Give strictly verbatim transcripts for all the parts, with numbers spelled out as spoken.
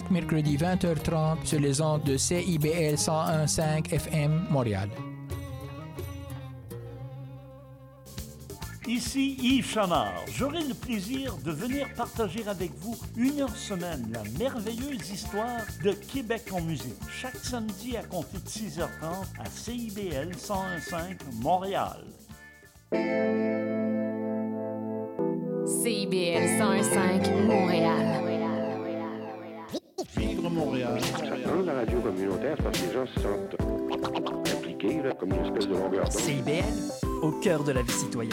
mercredi vingt heures trente sur les ondes de C I B L cent un virgule cinq F M Montréal. Ici Yves Chamard. J'aurai le plaisir de venir partager avec vous une heure semaine la merveilleuse histoire de Québec en musique. Chaque samedi à compter de six heures trente à C I B L cent un virgule cinq Montréal. C I B L cent un virgule cinq Montréal. Vivre Montréal. Dans la radio communautaire, parce que les gens se sentent impliqués, là, comme une espèce de longueur d'onde. C I B L, au cœur de la vie citoyenne.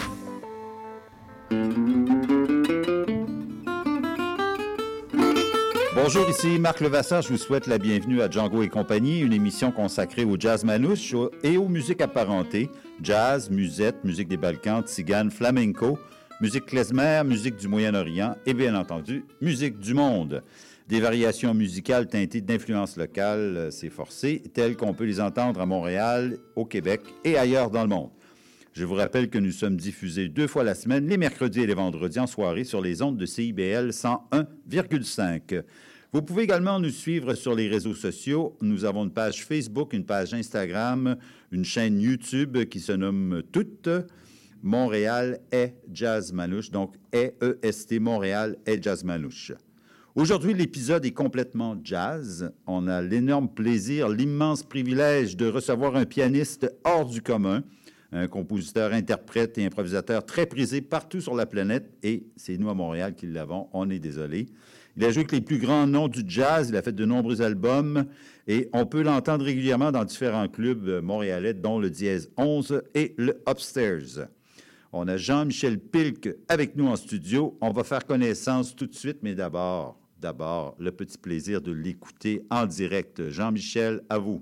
Bonjour, ici Marc Levasseur. Je vous souhaite la bienvenue à Django et compagnie, une émission consacrée au jazz manouche et aux musiques apparentées. Jazz, musette, musique des Balkans, tzigane, flamenco, musique klezmer, musique du Moyen-Orient et bien entendu, musique du monde. Des variations musicales teintées d'influences locales, c'est forcé, telles qu'on peut les entendre à Montréal, au Québec et ailleurs dans le monde. Je vous rappelle que nous sommes diffusés deux fois la semaine, les mercredis et les vendredis en soirée sur les ondes de C I B L cent un virgule cinq. Vous pouvez également nous suivre sur les réseaux sociaux. Nous avons une page Facebook, une page Instagram, une chaîne YouTube qui se nomme Toute Montréal est Jazz Manouche, donc E E S T Montréal est Jazz Manouche. Aujourd'hui, l'épisode est complètement jazz. On a l'énorme plaisir, l'immense privilège de recevoir un pianiste hors du commun, un compositeur, interprète et improvisateur très prisé partout sur la planète, et c'est nous à Montréal qui l'avons, on est désolé. Il a joué avec les plus grands noms du jazz, il a fait de nombreux albums, et on peut l'entendre régulièrement dans différents clubs montréalais, dont le Dièse onze et le Upstairs. On a Jean-Michel Pilk avec nous en studio. On va faire connaissance tout de suite, mais d'abord, d'abord, le petit plaisir de l'écouter en direct. Jean-Michel, à vous.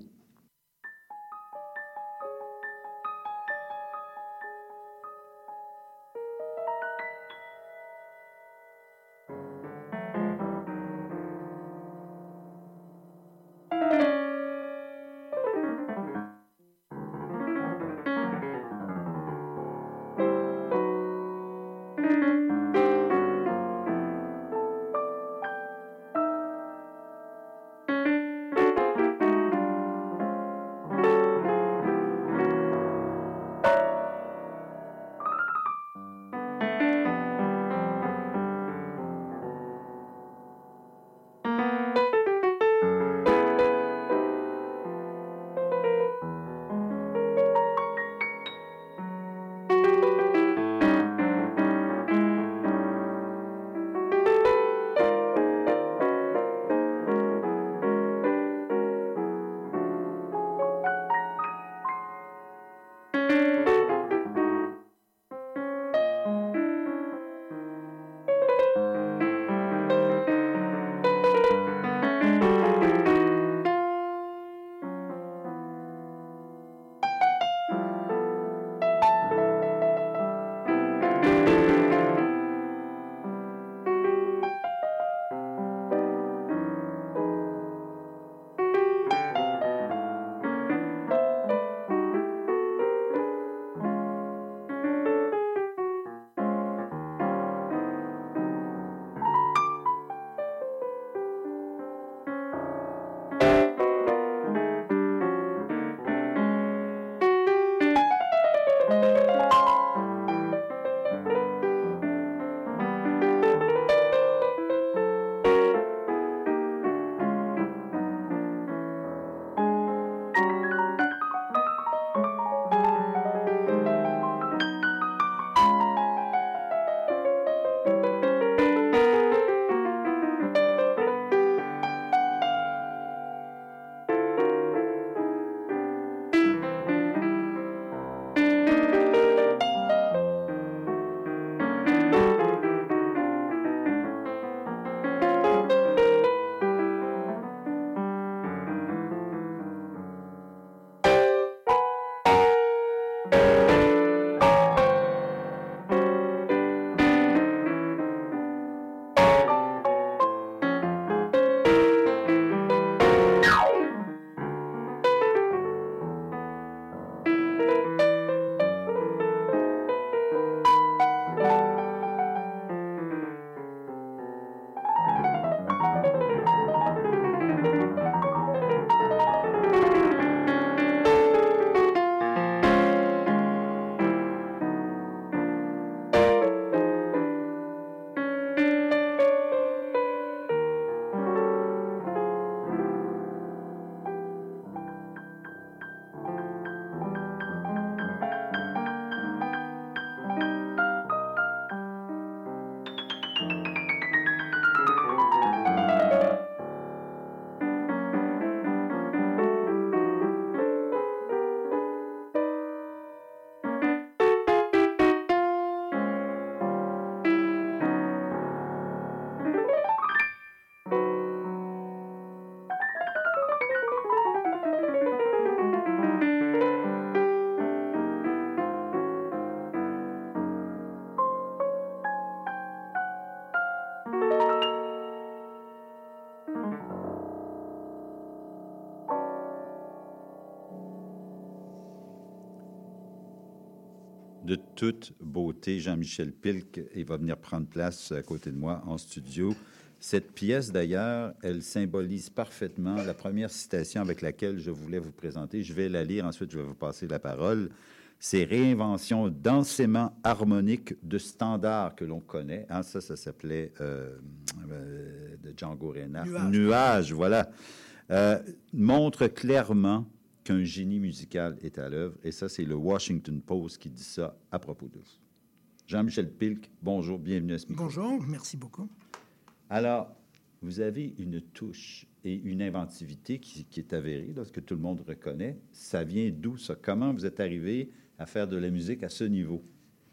de toute beauté, Jean-Michel Pilk, il va venir prendre place à côté de moi en studio. Cette pièce, d'ailleurs, elle symbolise parfaitement la première citation avec laquelle je voulais vous présenter. Je vais la lire, ensuite je vais vous passer la parole. C'est réinvention densément harmonique de standards que l'on connaît. Hein, ça, ça s'appelait euh, euh, de Django Reinhardt. Nuage. Nuage, voilà. Euh, montre clairement qu'un génie musical est à l'œuvre. Et ça, c'est le Washington Post qui dit ça à propos d'eux. Jean-Michel Pilk, bonjour, bienvenue à ce micro. Bonjour, merci beaucoup. Alors, vous avez une touche et une inventivité qui, qui est avérée, là, ce que tout le monde reconnaît. Ça vient d'où, ça? Comment vous êtes arrivé à faire de la musique à ce niveau?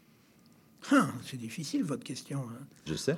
Ah, c'est difficile, votre question. Hein. Je sais.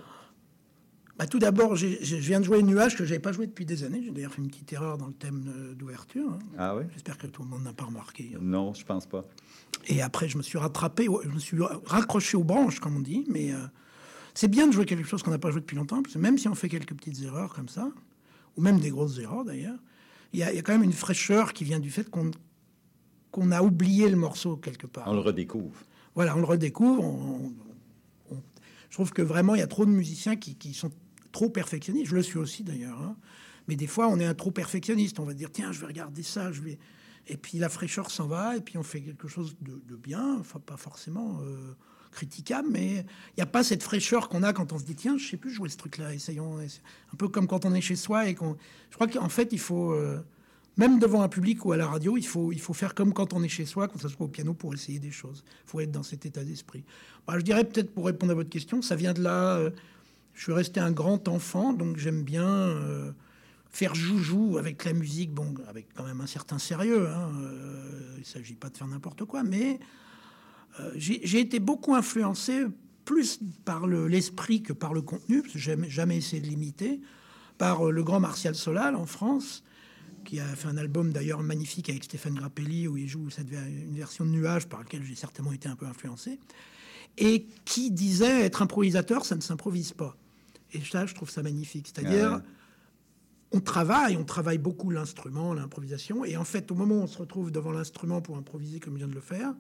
Bah, tout d'abord, j'ai, je viens de jouer Nuage que je n'avais pas joué depuis des années. J'ai d'ailleurs fait une petite erreur dans le thème d'ouverture. Hein. Ah oui? J'espère que tout le monde n'a pas remarqué. Non, je pense pas. Et après, je me suis rattrapé, je me suis raccroché aux branches, comme on dit. Mais euh, c'est bien de jouer quelque chose qu'on n'a pas joué depuis longtemps, parce que même si on fait quelques petites erreurs comme ça, ou même des grosses erreurs d'ailleurs, il y, y a quand même une fraîcheur qui vient du fait qu'on, qu'on a oublié le morceau quelque part. On le redécouvre. Voilà, on le redécouvre. On, on, on, je trouve que vraiment, il y a trop de musiciens qui, qui sont trop perfectionnistes. Je le suis aussi d'ailleurs. Hein. Mais des fois, on est un trop perfectionniste. On va dire, tiens, je vais regarder ça, je vais... Et puis la fraîcheur s'en va, et puis on fait quelque chose de, de bien, enfin pas forcément euh, critiquable, mais il n'y a pas cette fraîcheur qu'on a quand on se dit, tiens, je sais plus jouer ce truc-là, essayons. Un peu comme quand on est chez soi et qu'on... Je crois qu'en fait, il faut... Euh, même devant un public ou à la radio, il faut, il faut faire comme quand on est chez soi, quand ça se soit au piano, pour essayer des choses. Il faut être dans cet état d'esprit. Bah, je dirais peut-être, pour répondre à votre question, ça vient de là. Euh, je suis resté un grand enfant, donc j'aime bien euh, faire joujou avec la musique, bon, avec quand même un certain sérieux. Hein, euh, il ne s'agit pas de faire n'importe quoi, mais euh, j'ai, j'ai été beaucoup influencé, plus par le, l'esprit que par le contenu, parce que j'ai jamais essayé de l'imiter, par euh, le grand Martial Solal en France, qui a fait un album d'ailleurs magnifique avec Stéphane Grappelli, où il joue cette, une version de Nuage par laquelle j'ai certainement été un peu influencé, et qui disait être improvisateur, ça ne s'improvise pas. Et ça, je trouve ça magnifique. C'est-à-dire, ah ouais. on travaille, on travaille beaucoup l'instrument, l'improvisation, et en fait, au moment où on se retrouve devant l'instrument pour improviser comme je viens de le faire,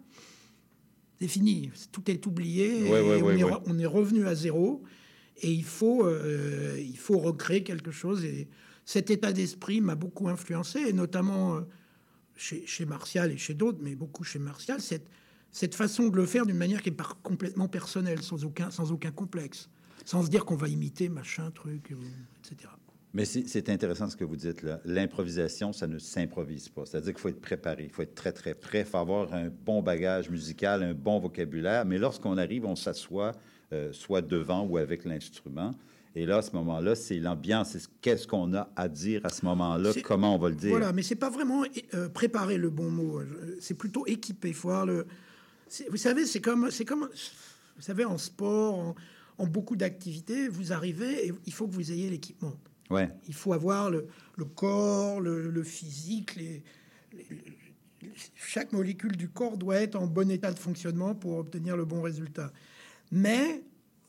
c'est fini, tout est oublié, ouais, et ouais, on, ouais, est, ouais. on est revenu à zéro, et il faut, euh, il faut recréer quelque chose, et cet état d'esprit m'a beaucoup influencé, et notamment euh, chez, chez Martial et chez d'autres, mais beaucoup chez Martial, cette, cette façon de le faire d'une manière qui est par, complètement personnelle, sans aucun, sans aucun complexe, sans se dire qu'on va imiter machin, truc, et cetera. Mais c'est, c'est intéressant ce que vous dites là. L'improvisation, ça ne s'improvise pas. C'est-à-dire qu'il faut être préparé, il faut être très, très prêt, il faut avoir un bon bagage musical, un bon vocabulaire. Mais lorsqu'on arrive, on s'assoit euh, soit devant ou avec l'instrument. Et là, à ce moment-là, c'est l'ambiance, c'est qu'est-ce qu'on a à dire à ce moment-là, c'est, comment on va le dire. Voilà, mais c'est pas vraiment euh, préparer le bon mot. C'est plutôt équiper. Il faut avoir le... C'est, vous savez, c'est comme, c'est comme... Vous savez, en sport, en, en beaucoup d'activités, vous arrivez et il faut que vous ayez l'équipement. Ouais. Il faut avoir le, le corps, le, le physique, les, les, les, chaque molécule du corps doit être en bon état de fonctionnement pour obtenir le bon résultat. Mais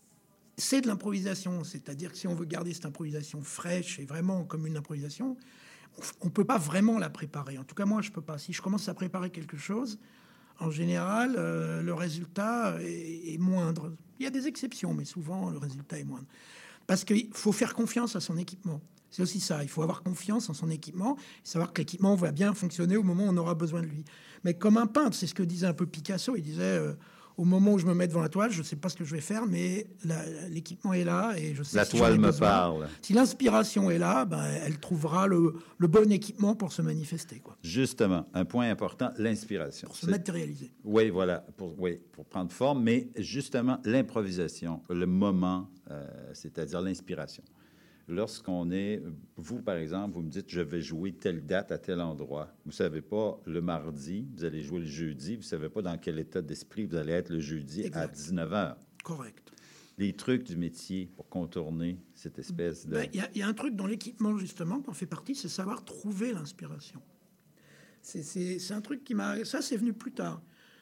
c'est de l'improvisation, c'est-à-dire que si on veut garder cette improvisation fraîche et vraiment comme une improvisation, on ne peut pas vraiment la préparer. En tout cas, moi, je ne peux pas. Si je commence à préparer quelque chose, en général, euh, le résultat est, est moindre. Il y a des exceptions, mais souvent, le résultat est moindre. Parce qu'il faut faire confiance à son équipement. C'est aussi ça. Il faut avoir confiance en son équipement et savoir que l'équipement va bien fonctionner au moment où on aura besoin de lui. Mais comme un peintre, c'est ce que disait un peu Picasso. Il disait, euh, au moment où je me mets devant la toile, je ne sais pas ce que je vais faire, mais la, l'équipement est là et je sais la si toile me besoin. parle. Si l'inspiration est là, ben, elle trouvera le, le bon équipement pour se manifester, quoi. Justement, un point important, l'inspiration. Pour se c'est... matérialiser. Oui, voilà, pour, oui, pour prendre forme, mais justement, l'improvisation, le moment, euh, c'est-à-dire l'inspiration. Lorsqu'on est, vous, par exemple, vous me dites, je vais jouer telle date à tel endroit. Vous ne savez pas le mardi, vous allez jouer le jeudi, vous ne savez pas dans quel état d'esprit vous allez être le jeudi exact. À dix-neuf heures. Correct. Les trucs du métier pour contourner cette espèce de... Il ben, y, y a un truc dans l'équipement, justement, qui en fait partie, c'est savoir trouver l'inspiration. C'est, c'est, c'est un truc qui m'a... Ça, c'est venu plus tard.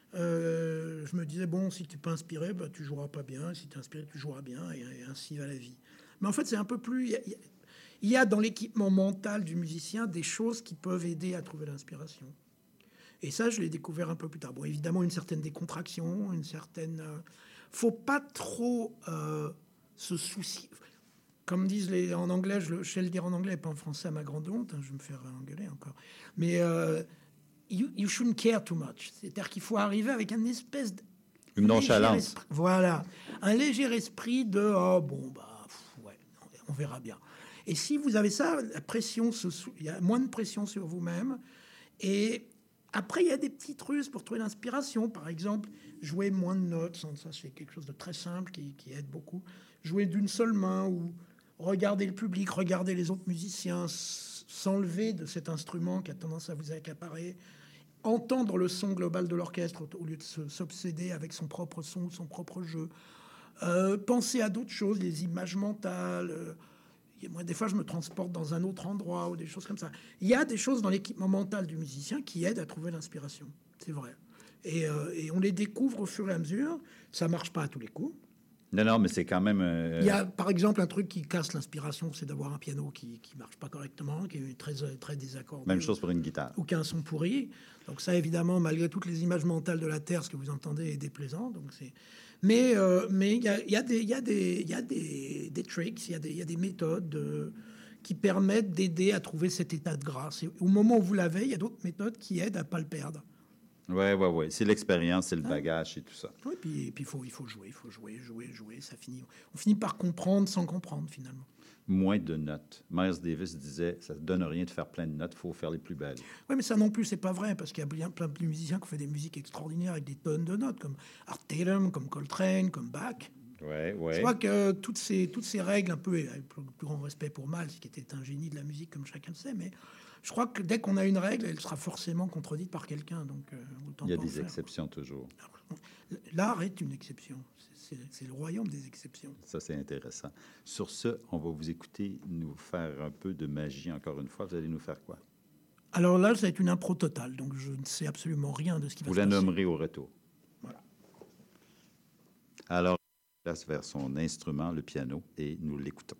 Euh, je me disais, bon, si tu n'es pas inspiré, ben, tu ne joueras pas bien. Si tu es inspiré, tu joueras bien. Et, et ainsi va la vie. Mais en fait, c'est un peu plus... Il y, a, il y a dans l'équipement mental du musicien des choses qui peuvent aider à trouver l'inspiration. Et ça, je l'ai découvert un peu plus tard. Bon, évidemment, une certaine décontraction, une certaine... Euh, faut pas trop euh, se soucier. Comme disent les, en anglais, je, le, je sais le dire en anglais, pas en français à ma grande honte, hein, je vais me faire engueuler encore. Mais euh, you, you shouldn't care too much. C'est-à-dire qu'il faut arriver avec un espèce de... Une nonchalance. Esprit, voilà. Un léger esprit de « oh, bon, bah, pff, ouais, on verra bien ». Et si vous avez ça, la pression, se, il y a moins de pression sur vous-même. Et après, il y a des petites ruses pour trouver l'inspiration. Par exemple, jouer moins de notes. Ça, c'est quelque chose de très simple qui, qui aide beaucoup. Jouer d'une seule main ou regarder le public, regarder les autres musiciens, s'enlever de cet instrument qui a tendance à vous accaparer. Entendre le son global de l'orchestre au lieu de se, s'obséder avec son propre son, son propre jeu. Euh, penser à d'autres choses, les images mentales. Euh, Moi, des fois, je me transporte dans un autre endroit ou des choses comme ça. Il y a des choses dans l'équipement mental du musicien qui aident à trouver l'inspiration. C'est vrai. Et, euh, et on les découvre au fur et à mesure. Ça marche pas à tous les coups. Non, non, mais c'est quand même... Euh... Il y a, par exemple, un truc qui casse l'inspiration, c'est d'avoir un piano qui qui marche pas correctement, qui est très, très désaccordé. Même chose pour une guitare. Ou qui a un son pourri. Donc ça, évidemment, malgré toutes les images mentales de la Terre, ce que vous entendez est déplaisant. Donc c'est... Mais euh, mais il y a, y a des il y a des il y a des, des tricks, il y a des il y a des méthodes de, qui permettent d'aider à trouver cet état de grâce. Et au moment où vous l'avez, il y a d'autres méthodes qui aident à pas le perdre. Ouais, ouais, ouais. C'est l'expérience, c'est le bagage et tout ça. Oui, puis et puis il faut il faut jouer, il faut jouer, jouer, jouer. Ça finit. On finit par comprendre sans comprendre finalement. Moins de notes. Miles Davis disait, ça ne donne rien de faire plein de notes, il faut faire les plus belles. Oui, mais ça non plus, c'est pas vrai, parce qu'il y a bien plein de musiciens qui ont fait des musiques extraordinaires avec des tonnes de notes, comme Art Tatum, comme Coltrane, comme Bach. Ouais, ouais. Je crois que toutes ces, toutes ces règles, un peu, avec le plus grand respect pour Miles, qui était un génie de la musique, comme chacun le sait, mais je crois que dès qu'on a une règle, elle sera forcément contredite par quelqu'un. Donc, euh, autant Il y a pas des en faire. exceptions toujours. L'art est une exception. C'est, c'est le royaume des exceptions. Ça, c'est intéressant. Sur ce, on va vous écouter nous faire un peu de magie encore une fois. Vous allez nous faire quoi? Alors là, ça va être une impro totale, donc je ne sais absolument rien de ce qui va vous se passer. Vous la nommerez au retour. Voilà. Alors, on place vers son instrument, le piano, et nous l'écoutons.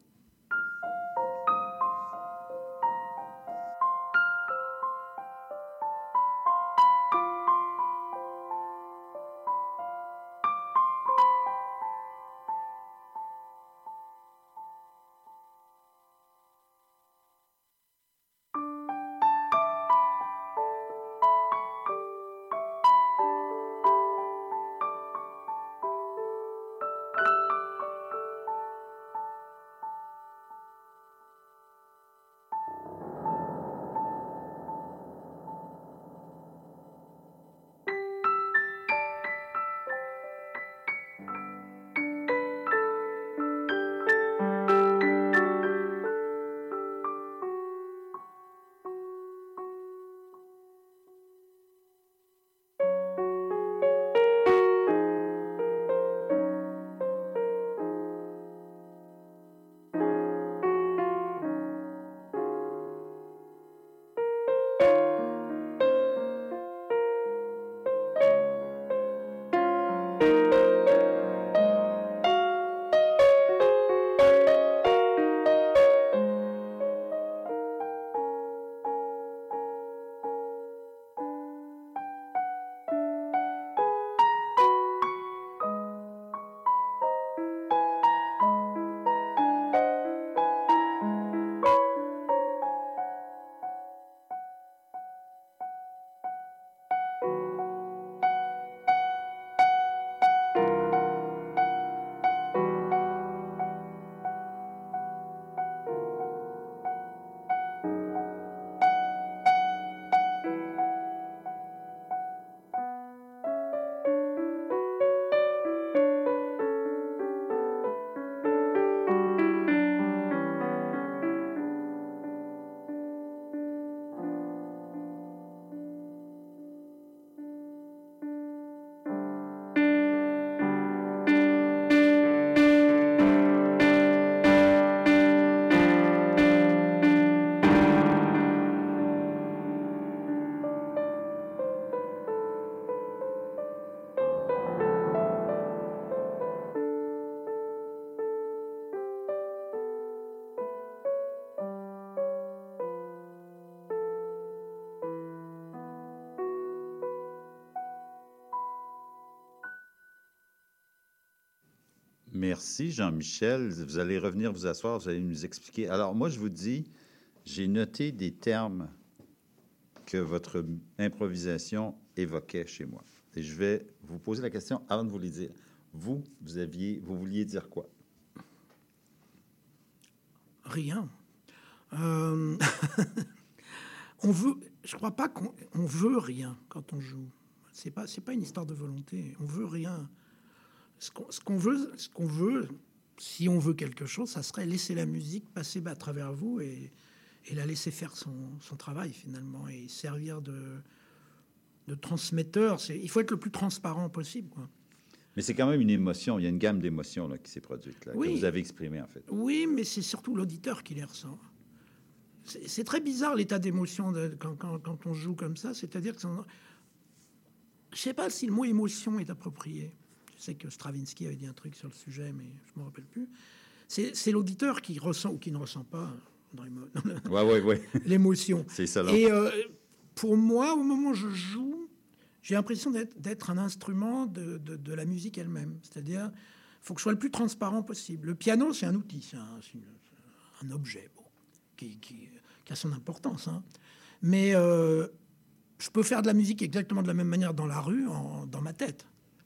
Merci, Jean-Michel. Vous allez revenir vous asseoir, vous allez nous expliquer. Alors, moi, je vous dis, j'ai noté des termes que votre improvisation évoquait chez moi. Et je vais vous poser la question avant de vous les dire. Vous, vous aviez, vous vouliez dire quoi? Rien. Euh... on veut... Je crois pas qu'on on veut rien quand on joue. C'est pas, c'est pas une histoire de volonté. On veut rien. Ce qu'on, ce qu'on veut, ce qu'on veut, si on veut quelque chose, ça serait laisser la musique passer à travers vous et, et la laisser faire son, son travail finalement et servir de, de transmetteur. C'est, il faut être le plus transparent possible, quoi. Mais c'est quand même une émotion. Il y a une gamme d'émotions là, qui s'est produite, là, oui. que vous avez exprimée, en fait. Oui, mais c'est surtout l'auditeur qui les ressent. C'est, c'est très bizarre, l'état d'émotion de, quand, quand, quand on joue comme ça. C'est-à-dire que... On, je ne sais pas si le mot émotion est approprié. Je sais que Stravinsky avait dit un truc sur le sujet, mais je ne me rappelle plus. C'est, c'est l'auditeur qui ressent ou qui ne ressent pas dans les mots, ouais, ouais, ouais. l'émotion. C'est ça, là. Et euh, pour moi, au moment où je joue, j'ai l'impression d'être, d'être un instrument de, de, de la musique elle-même. C'est-à-dire, il faut que je sois le plus transparent possible. Le piano, c'est un outil, c'est un, c'est une, un objet bon, qui, qui, qui a son importance. Hein. Mais euh, je peux faire de la musique exactement de la même manière dans la rue, en, dans ma tête.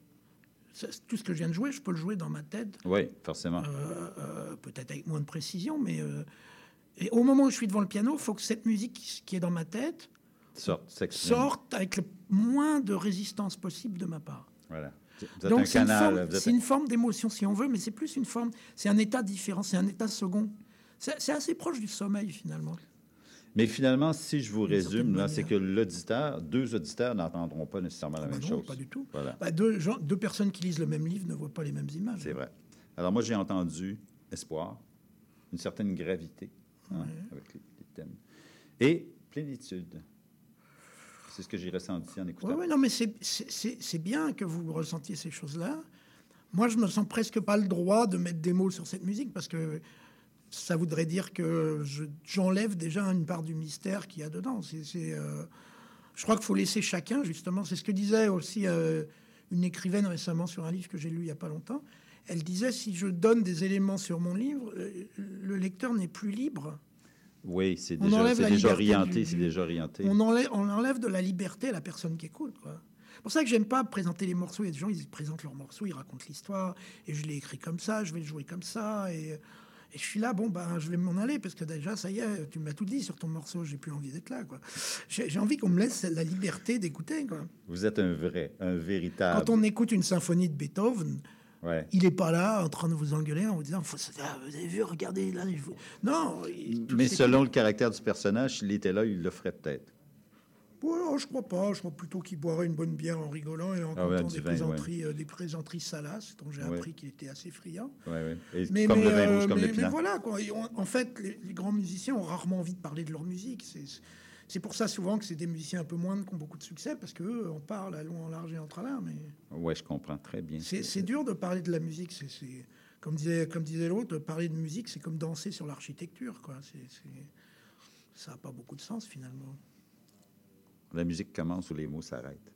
C'est, tout ce que je viens de jouer, je peux le jouer dans ma tête. Oui, forcément. Euh, euh, peut-être avec moins de précision, mais... Euh, et au moment où je suis devant le piano, il faut que cette musique qui est dans ma tête sorte, sorte avec le moins de résistance possible de ma part. Voilà. Vous êtes Donc un c'est, canal, une forme, vous êtes c'est un... une forme d'émotion, si on veut, mais c'est plus une forme... C'est un état différent, c'est un état second. C'est, c'est assez proche du sommeil, finalement. Mais finalement, si je vous résume, là, manière. c'est que l'auditeur, deux auditeurs n'entendront pas nécessairement la Ah même bah non, chose. pas du tout. Voilà. Bah deux, gens, deux personnes qui lisent le même livre ne voient pas les mêmes images. C'est vrai. Alors moi, j'ai entendu espoir, une certaine gravité hein, Ouais. avec les, les thèmes, et plénitude. C'est ce que j'ai ressenti en écoutant. Oui, ouais, non, mais c'est, c'est, c'est, c'est bien que vous ressentiez ces choses-là. Moi, je me sens presque pas le droit de mettre des mots sur cette musique parce que ça voudrait dire que je, j'enlève déjà une part du mystère qu'il y a dedans. C'est, c'est, euh, je crois qu'il faut laisser chacun, justement. C'est ce que disait aussi euh, une écrivaine récemment sur un livre que j'ai lu il n'y a pas longtemps. Elle disait, si je donne des éléments sur mon livre, le lecteur n'est plus libre. Oui, c'est On déjà, enlève c'est la déjà liberté orienté, du- c'est déjà orienté. On enlève, on enlève de la liberté à la personne qui écoute, quoi. C'est pour ça que j'aime pas présenter les morceaux. Il y a des gens, ils présentent leurs morceaux, ils racontent l'histoire, et je l'ai écrit comme ça, je vais le jouer comme ça, et, et je suis là, bon, ben, je vais m'en aller, parce que déjà, ça y est, tu m'as tout dit sur ton morceau, j'ai plus envie d'être là, quoi. J'ai, j'ai envie qu'on me laisse la liberté d'écouter, quoi. Vous êtes un vrai, un véritable. Quand on écoute une symphonie de Beethoven, Ouais. il n'est pas là en train de vous engueuler en vous disant, Faut, ah, vous avez vu, regardez, là, je vous... Non. il- Mais c'est- selon le caractère du personnage, s'il était là, il le ferait peut-être. Ouais, oh, je crois pas. Je crois plutôt qu'il boirait une bonne bière en rigolant et en Ah ouais, comptant du des vin, plaisanteries, euh, des plaisanteries salaces, dont j'ai Ouais. appris qu'il était assez friand. Ouais, ouais. Et Mais, comme mais, le vin euh, rouge, comme mais- le mais pinard. voilà, quoi. Et on- en fait, les, les grands musiciens ont rarement envie de parler de leur musique. C'est, c'est pour ça souvent que c'est des musiciens un peu moindres qui ont beaucoup de succès, parce qu'eux, on parle à long, en large et en travers. Mais Ouais, je comprends très bien. c'est, c'est dur de parler de la musique. C'est, c'est- comme, disait, comme disait l'autre, parler de musique, c'est comme danser sur l'architecture, quoi. C'est, c'est- ça n'a pas beaucoup de sens, finalement. La musique commence où les mots s'arrêtent.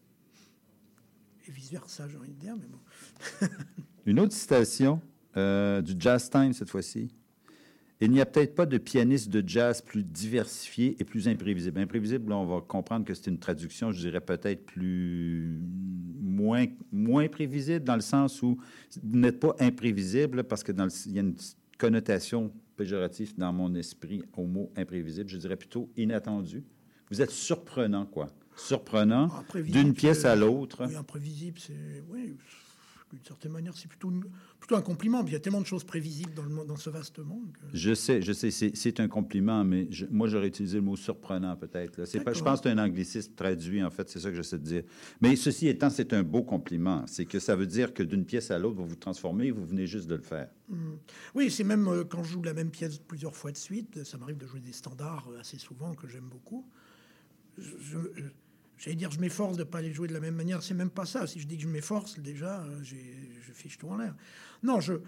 Et vice-versa, j'ai envie de dire, mais bon. Une autre citation euh, du Jazz Time cette fois-ci. Il n'y a peut-être pas de pianiste de jazz plus diversifié et plus imprévisible. Imprévisible, là, on va comprendre que c'est une traduction, je dirais peut-être plus moins, moins prévisible, dans le sens où vous n'êtes pas imprévisible, parce que dans le, il y a une connotation péjorative dans mon esprit au mot imprévisible. Je dirais plutôt inattendu. Vous êtes surprenant, quoi. Surprenant Ah, imprévisible, d'une pièce c'est- à l'autre. Oui, imprévisible, c'est... Oui, d'une certaine manière, c'est plutôt, une- plutôt un compliment. Il y a tellement de choses prévisibles dans, le, monde- dans ce vaste monde. que- Je sais, je sais, c'est, c'est un compliment, mais je- moi, j'aurais utilisé le mot surprenant, peut-être. Là. C'est pas, je D'accord. pense que c'est un anglicisme traduit, en fait, c'est ça que j'essaie de dire. Mais ceci étant, c'est un beau compliment. C'est que ça veut dire que d'une pièce à l'autre, vous vous transformez, vous venez juste de le faire. Oui, c'est même euh, quand je joue la même pièce plusieurs fois de suite, ça m'arrive de jouer des standards euh, assez souvent que j'aime beaucoup. Je, je- euh, j'allais dire, je m'efforce de ne pas les jouer de la même manière. C'est même pas ça. Si je dis que je m'efforce, déjà, euh, j'ai- je fiche tout en l'air. Non, je,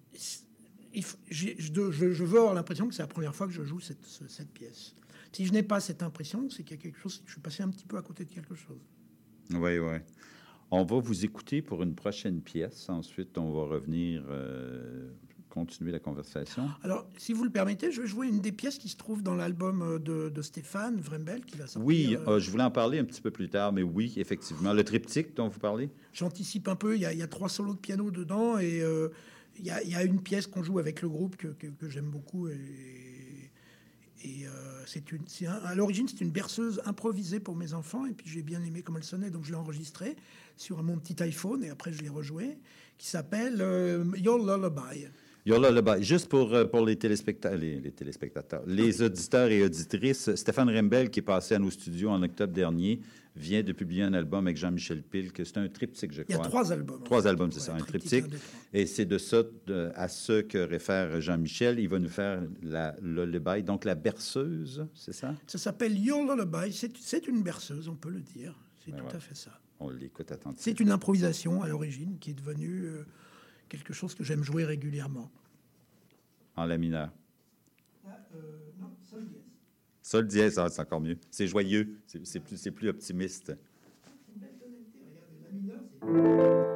il faut- j'ai- je, je- je veux avoir l'impression que c'est la première fois que je joue cette, ce- cette pièce. Si je n'ai pas cette impression, c'est qu'il y a quelque chose, je suis passé un petit peu à côté de quelque chose. Oui, oui. On va vous écouter pour une prochaine pièce. Ensuite, on va revenir euh, continuer la conversation. Alors, si vous le permettez, je vais jouer une des pièces qui se trouve dans l'album de, de Stéphane Vrembel, qui va sortir. Oui, euh... euh, je voulais en parler un petit peu plus tard, mais oui, effectivement. Le triptyque dont vous parlez? J'anticipe un peu. Il y a, il y a trois solos de piano dedans et euh, il, y a, il y a une pièce qu'on joue avec le groupe que, que, que j'aime beaucoup. Et, et euh, c'est une, c'est un, à l'origine, c'est une berceuse improvisée pour mes enfants. Et puis, j'ai bien aimé comment elle sonnait, donc je l'ai enregistrée sur mon petit iPhone. Et après, je l'ai rejouée, qui s'appelle euh, Your Lullaby. Your Lullaby. Juste pour, pour les, téléspectateurs, les, les téléspectateurs, les auditeurs et auditrices, Stéphane Vrembel, qui est passé à nos studios en octobre dernier, vient de publier un album avec Jean-Michel Pil, que c'est un triptyque, je crois. Il y a trois albums. Trois albums, c'est ouais, ça, un triptyque. triptyque. Un, deux, et c'est de ça, de, à ce que réfère Jean-Michel. Il va nous faire la Lullaby, donc la berceuse, c'est ça? Ça s'appelle Your Lullaby. C'est, c'est une berceuse, on peut le dire. C'est ben tout voilà. à fait ça. On l'écoute attentivement. C'est une improvisation à l'origine qui est devenue euh, quelque chose que j'aime jouer régulièrement. En la mineur? Ah, euh, non, sol dièse. Sol dièse, ah, c'est encore mieux. C'est joyeux, c'est, c'est, plus, c'est plus optimiste. C'est une belle tonalité, regardez, la mineure, c'est...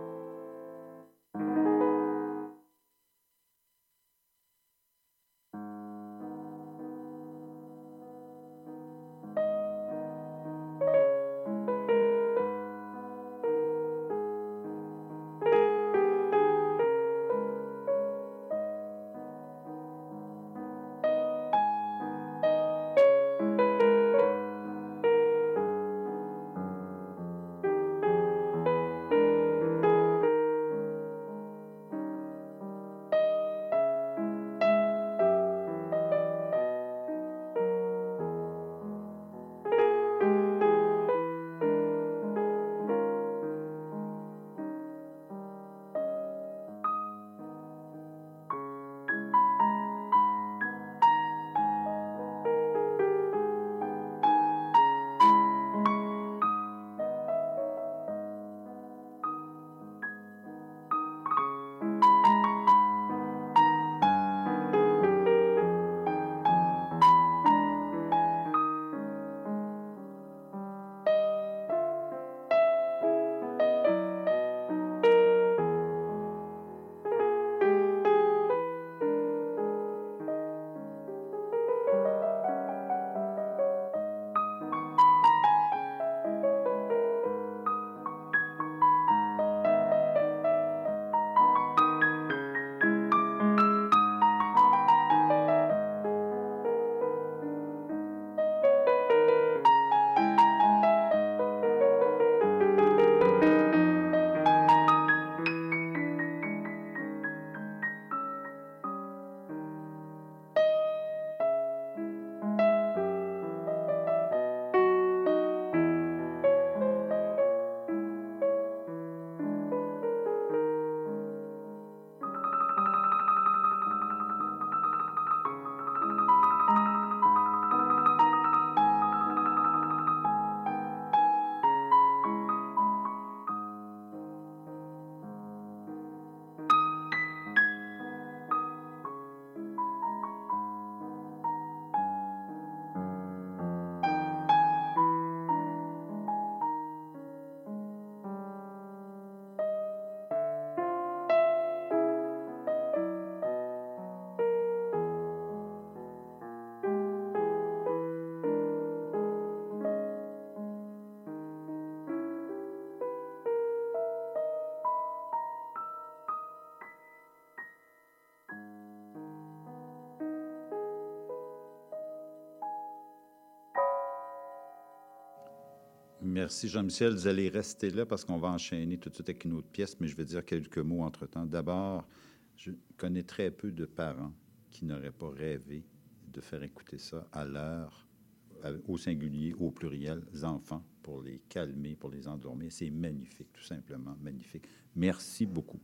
Merci, Jean-Michel. Vous allez rester là parce qu'on va enchaîner tout de suite avec une autre pièce, mais je vais dire quelques mots entre-temps. D'abord, je connais très peu de parents qui n'auraient pas rêvé de faire écouter ça à l'heure, au singulier, au pluriel, les enfants, pour les calmer, pour les endormir. C'est magnifique, tout simplement magnifique. Merci beaucoup.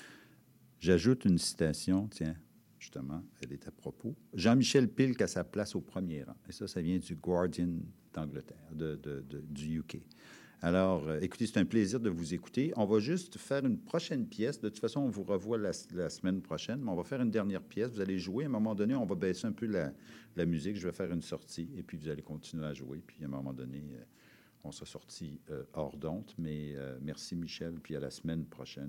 J'ajoute une citation, tiens, justement, elle est à propos. Jean-Michel Pil a sa place au premier rang. Et ça, ça vient du Guardian d'Angleterre, de, de, de, du U K. Alors, euh, écoutez, c'est un plaisir de vous écouter. On va juste faire une prochaine pièce. De toute façon, on vous revoit la, la semaine prochaine, mais on va faire une dernière pièce. Vous allez jouer. À un moment donné, on va baisser un peu la, la musique. Je vais faire une sortie, et puis vous allez continuer à jouer. Puis, à un moment donné, euh, qu'on sera sorti euh, hors d'onde. Mais euh, merci Michel, puis à la semaine prochaine.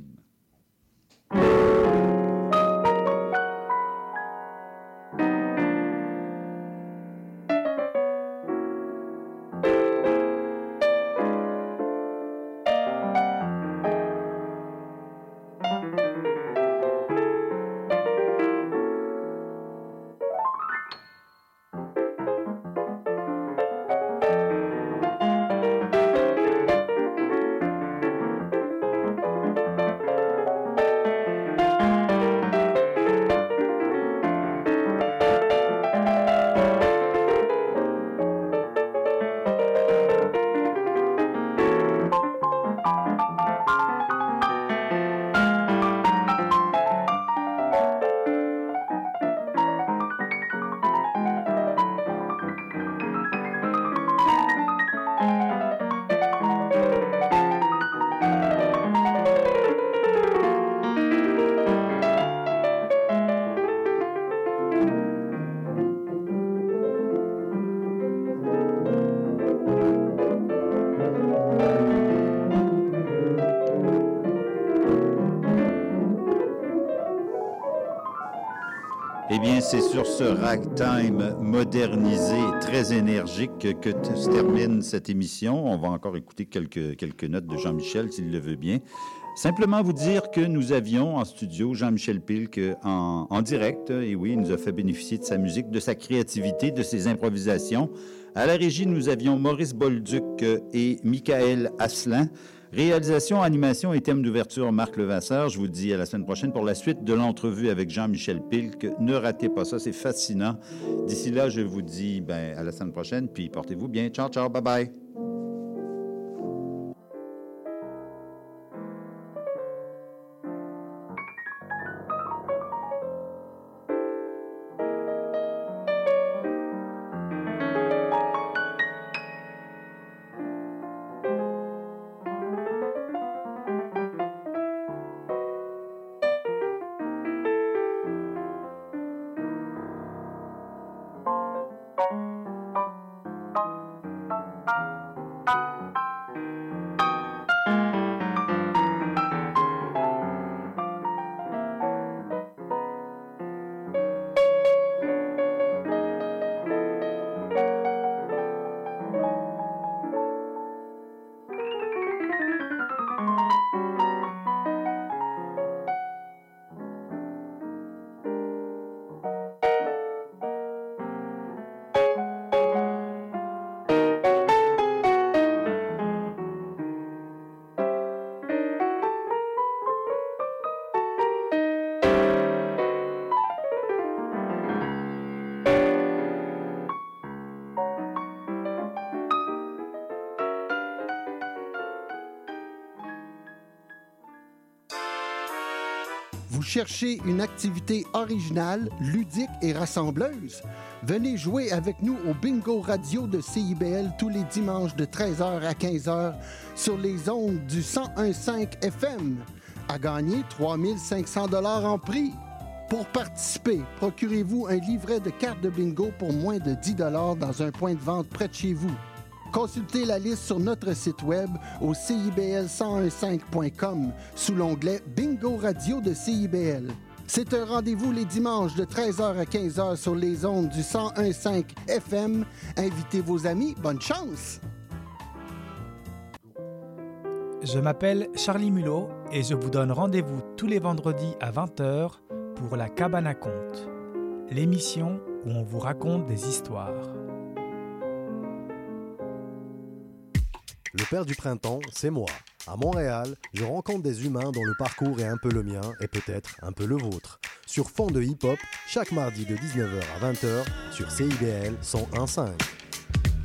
Eh bien, c'est sur ce ragtime modernisé, très énergique, que t- se termine cette émission. On va encore écouter quelques, quelques notes de Jean-Michel, s'il le veut bien. Simplement vous dire que nous avions en studio Jean-Michel Pilk en, en direct. Et oui, il nous a fait bénéficier de sa musique, de sa créativité, de ses improvisations. À la régie, nous avions Maurice Bolduc et Michael Asselin. Réalisation, animation et thème d'ouverture, Marc Levasseur. Je vous dis à la semaine prochaine pour la suite de l'entrevue avec Jean-Michel Pilk. Ne ratez pas ça, c'est fascinant. D'ici là, je vous dis ben, à la semaine prochaine, puis portez-vous bien. Ciao, ciao, bye-bye. Vous cherchez une activité originale, ludique et rassembleuse? Venez jouer avec nous au Bingo Radio de C I B L tous les dimanches de treize heures à quinze heures sur les ondes du cent un virgule cinq F M. À gagner trois mille cinq cents dollars en prix. Pour participer, procurez-vous un livret de cartes de bingo pour moins de dix dollars dans un point de vente près de chez vous. Consultez la liste sur notre site web au C I B L cent un virgule cinq point com sous l'onglet Bingo Radio de C I B L. C'est un rendez-vous les dimanches de treize heures à quinze heures sur les ondes du cent un virgule cinq F M. Invitez vos amis, bonne chance! Je m'appelle Charlie Mulot et je vous donne rendez-vous tous les vendredis à vingt heures pour La Cabane à Contes, l'émission où on vous raconte des histoires. Le Père du Printemps, c'est moi. À Montréal, je rencontre des humains dont le parcours est un peu le mien et peut-être un peu le vôtre. Sur fond de hip-hop, chaque mardi de dix-neuf heures à vingt heures sur C I B L cent un virgule cinq.